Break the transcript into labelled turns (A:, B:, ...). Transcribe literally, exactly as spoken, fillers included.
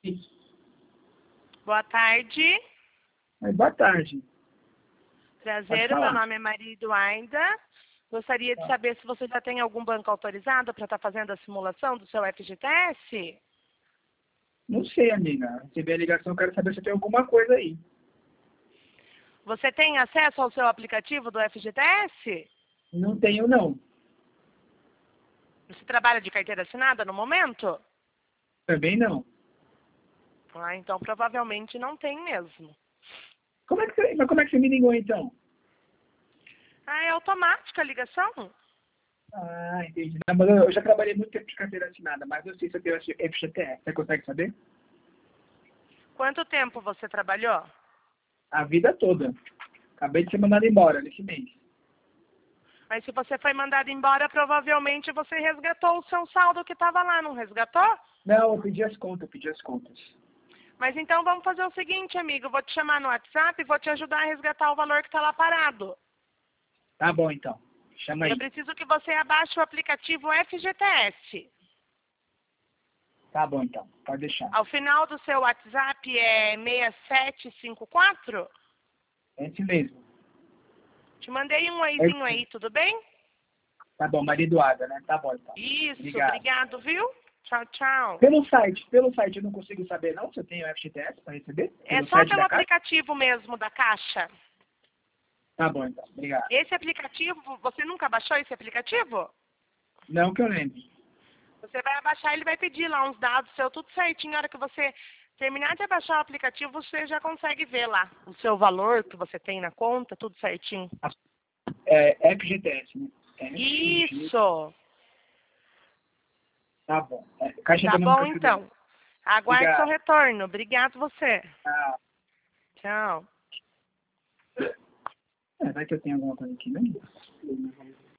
A: Boa tarde.
B: Oi, boa tarde.
A: Prazer, meu nome é Maria Eduarda. Gostaria de
B: Tá.
A: saber se você já tem algum banco autorizado para estar fazendo a simulação do seu F G T S?
B: Não sei, amiga. Recebi a ligação, quero saber se tem alguma coisa aí.
A: Você tem acesso ao seu aplicativo do F G T S?
B: Não tenho, não.
A: Você trabalha de carteira assinada no momento?
B: Também não.
A: Ah, então provavelmente não tem mesmo.
B: Como é que você, mas como é que você me ligou, então?
A: Ah, é automática a ligação?
B: Ah, entendi. Não, mas eu, eu já trabalhei muito tempo de carteira assinada, mas eu sei se eu tenho F G T S. Você consegue saber?
A: Quanto tempo você trabalhou?
B: A vida toda. Acabei de ser mandado embora nesse mês.
A: Mas se você foi mandado embora, provavelmente você resgatou o seu saldo que estava lá, não resgatou?
B: Não, eu pedi as contas, eu pedi as contas.
A: Mas então vamos fazer o seguinte, amigo. Eu vou te chamar no WhatsApp e vou te ajudar a resgatar o valor que está lá parado.
B: Tá bom, então. Chama
A: Eu
B: aí.
A: preciso que você abaixe o aplicativo F G T S.
B: Tá bom, então. Pode deixar.
A: Ao final do seu WhatsApp é seis sete cinco quatro?
B: É esse mesmo.
A: Te mandei um
B: É
A: oizinho
B: esse.
A: aí, tudo bem?
B: Tá bom, Maria Eduarda, né? Tá bom, então.
A: Isso,
B: Obrigado.
A: obrigado, viu? Tchau, tchau.
B: Pelo site, pelo site eu não consigo saber não se eu tenho F G T S para receber?
A: É
B: Pelo
A: só
B: site
A: pelo
B: da Caixa?
A: aplicativo mesmo da Caixa.
B: Tá bom, então. Obrigado.
A: Esse aplicativo, você nunca baixou esse aplicativo?
B: Não que eu lembre.
A: Você vai abaixar, ele vai pedir lá uns dados seu, tudo certinho. Na hora que você terminar de abaixar o aplicativo, você já consegue ver lá o seu valor que você tem na conta, tudo certinho.
B: É F G T S, né? F G T S.
A: Isso!
B: Tá bom. É, Caixa
A: Tá
B: Econômica
A: bom,
B: Federal.
A: então. Aguarde seu
B: Obrigado.
A: retorno. Obrigado você.
B: Ah,
A: Tchau.
B: é, vai que eu tenho alguma coisa aqui, né?